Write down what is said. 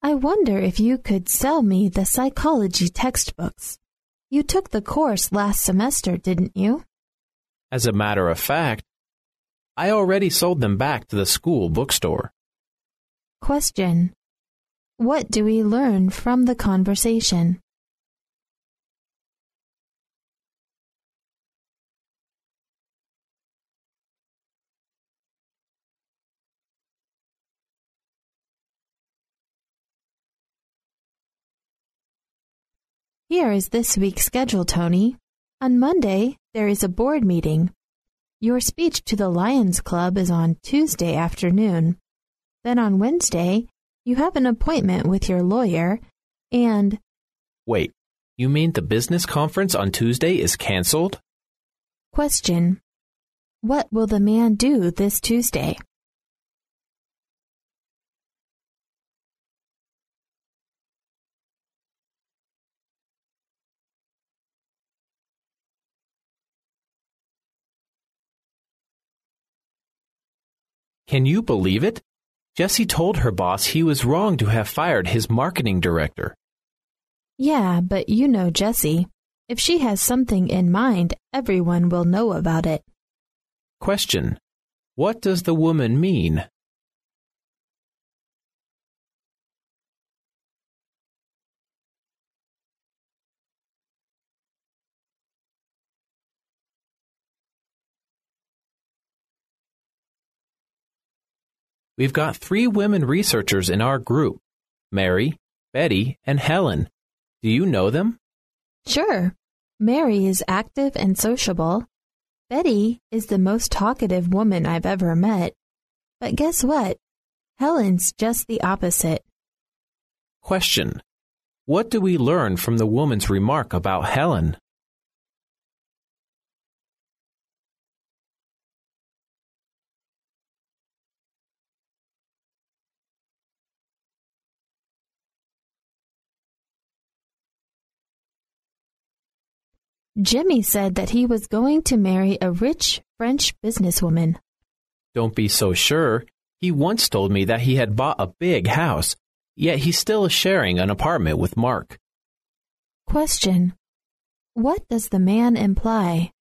I wonder if you could sell me the psychology textbooks. You took the course last semester, didn't you? As a matter of fact, I already sold them back to the school bookstore. Question. What do we learn from the conversation? Here is this week's schedule, Tony. On Monday, there is a board meeting. Your speech to the Lions Club is on Tuesday afternoon. Then on Wednesday, you have an appointment with your lawyer, and... Wait, you mean the business conference on Tuesday is canceled? Question. What will the man do this Tuesday? Can you believe it? Jessie told her boss he was wrong to have fired his marketing director. Yeah, but you know Jessie. If she has something in mind, everyone will know about it. Question. What does the woman mean? We've got 3 women researchers in our group, Mary, Betty, and Helen. Do you know them? Sure. Mary is active and sociable. Betty is the most talkative woman I've ever met. But guess what? Helen's just the opposite. Question. What do we learn from the woman's remark about Helen? Jimmy said that he was going to marry a rich French businesswoman. Don't be so sure. He once told me that he had bought a big house, yet he still is sharing an apartment with Mark. Question. What does the man imply?